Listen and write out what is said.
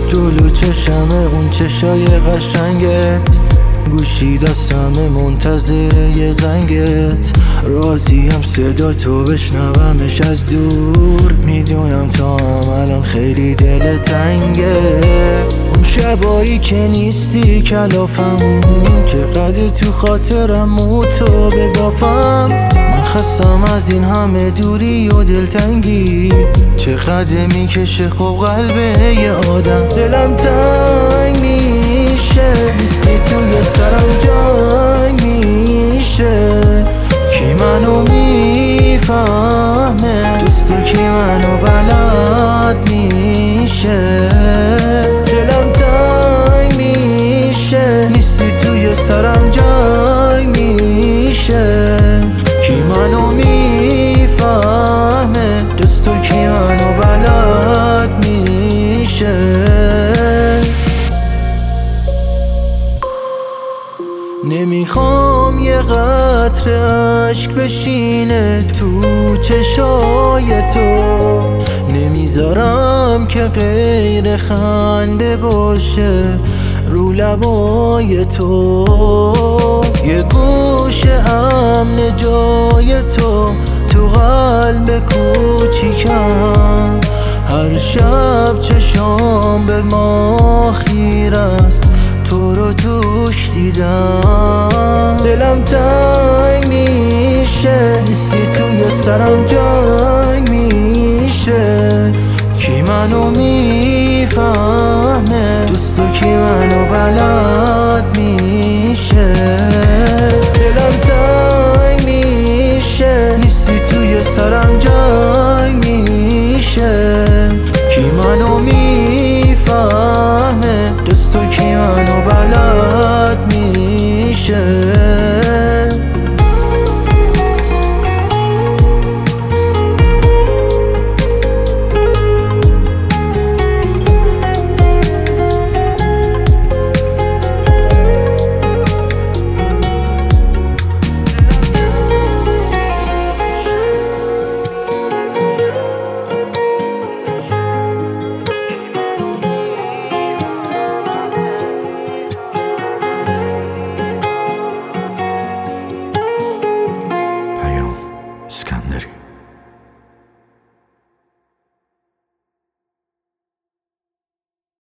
جلو چشمه اون چشای قشنگت، گوشی دستمه منتظر یه زنگت. راضیم صدا تو بشنومش از دور، میدونم تا هم الان خیلی دل تنگه. اون شبایی که نیستی کلافم، چقدر تو خاطرم و تو ببافم. من خستم از این همه دوری و دلتنگی، چقدر میکشه خب قلبه یه آدم. دلم تنگ میشه، نیستی توی سرم جنگ میشه. کی منو میفهمه جز تو، کی منو بلد میشه. دلم تنگ میشه، نیستی توی سرم جنگ میشه. کی منو میفهمه جز تو، کی منو بلد میشه. نمیخوام یه قطره عشق بشینه تو چشای تو، نمیذارم که غیر خنده باشه رو لبای تو. یه گوشه امن جای تو، تو قلب کوچیکم. هر شب چشام به ما خیره است، تو رو توش دیدم. دلم تنگ میشه، نیستی توی سرم جنگ میشه. کی منو میفهمه جز تو، کی منو بلد میشه. دلم تنگ میشه، نیستی توی سرم جنگ